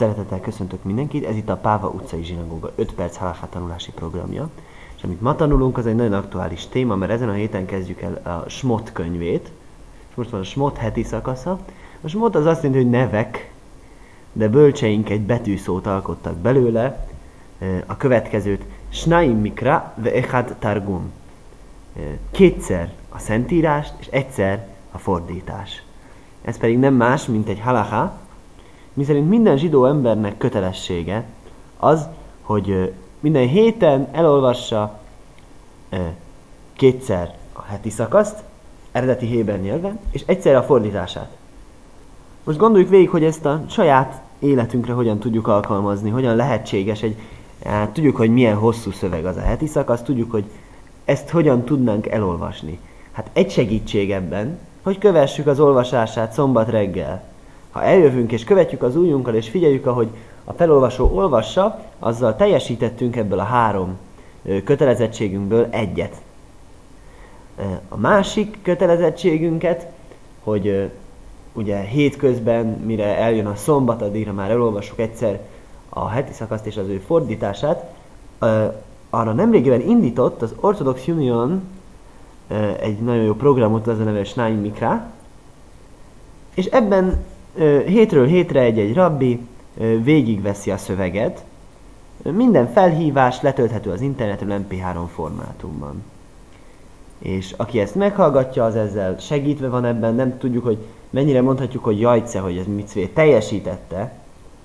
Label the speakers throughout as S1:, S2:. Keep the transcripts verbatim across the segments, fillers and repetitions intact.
S1: Szeretettel köszöntök mindenkit, ez itt a Páva utcai zsinagóga öt perc halakha tanulási programja. És amit ma tanulunk, az egy nagyon aktuális téma, mert ezen a héten kezdjük el a Smot könyvét. És most van a Smot heti szakasza. A Smot az azt jelenti, hogy nevek, de bölcseink egy betűszót alkottak belőle, a következőt: Shnaim mikra ve echad targum. Kétszer a szentírást, és egyszer a fordítás. Ez pedig nem más, mint egy halakha, miszerint minden zsidó embernek kötelessége az, hogy minden héten elolvassa kétszer a heti szakaszt, eredeti héber nyelven, és egyszer a fordítását. Most gondoljuk végig, hogy ezt a saját életünkre hogyan tudjuk alkalmazni, hogyan lehetséges egy, hát, tudjuk, hogy milyen hosszú szöveg az a heti szakasz, tudjuk, hogy ezt hogyan tudnánk elolvasni. Hát egy segítség ebben, hogy kövessük az olvasását szombat reggel. Ha eljövünk és követjük az ujjunkkal és figyeljük, ahogy a felolvasó olvassa, azzal teljesítettünk ebből a három kötelezettségünkből egyet. A másik kötelezettségünket, hogy ugye hétközben, mire eljön a szombat, addigra már elolvassuk egyszer a heti szakaszt és az ő fordítását, arra nemrégiben indított az Orthodox Union egy nagyon jó programot, az a neve Shnaim mikra, és ebben hétről hétre egy-egy rabbi végigveszi a szöveget. Minden felhívás letölthető az internetről em pé három formátumban. És aki ezt meghallgatja, az ezzel segítve van ebben. Nem tudjuk, hogy mennyire mondhatjuk, hogy jajce, hogy ez micvé teljesítette.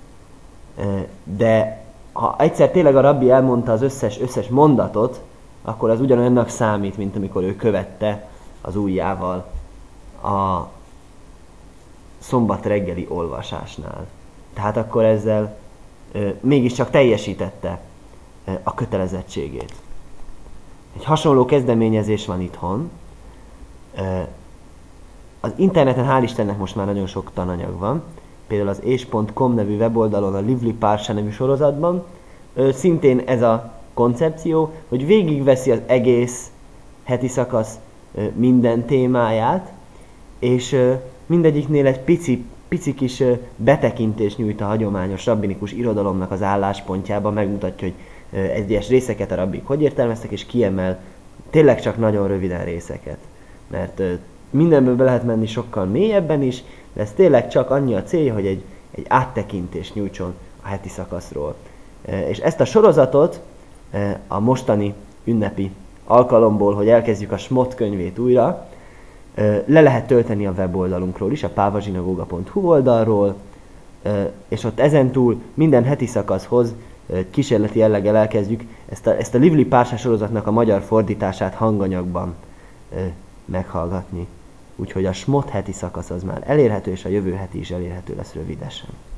S1: De ha egyszer tényleg a rabbi elmondta az összes, összes mondatot, akkor az ugyanolyannak számít, mint amikor ő követte az ujjával a szombat reggeli olvasásnál. Tehát akkor ezzel e, mégiscsak teljesítette e, a kötelezettségét. Egy hasonló kezdeményezés van itthon. E, az interneten hál' Istennek most már nagyon sok tananyag van. Például az és pont com nevű weboldalon, a Livli Parsha nevű sorozatban e, szintén ez a koncepció, hogy végigveszi az egész heti szakasz e, minden témáját, és e, mindegyiknél egy pici, pici kis betekintést nyújt a hagyományos rabbinikus irodalomnak az álláspontjába, megmutatja, hogy egyes részeket a rabbik hogy értelmeztek, és kiemel tényleg csak nagyon röviden részeket. Mert mindenből be lehet menni sokkal mélyebben is, de ez tényleg csak annyi a célja, hogy egy, egy áttekintést nyújtson a heti szakaszról. És ezt a sorozatot a mostani ünnepi alkalomból, hogy elkezdjük a Smot könyvét újra, le lehet tölteni a weboldalunkról is, a pavazsinagoga pont hu oldalról, és ott ezentúl minden heti szakaszhoz kísérleti jelleggel elkezdjük ezt a, ezt a Livli Parsha sorozatnak a magyar fordítását hanganyagban meghallgatni. Úgyhogy a Smot heti szakasz az már elérhető, és a jövő heti is elérhető lesz rövidesen.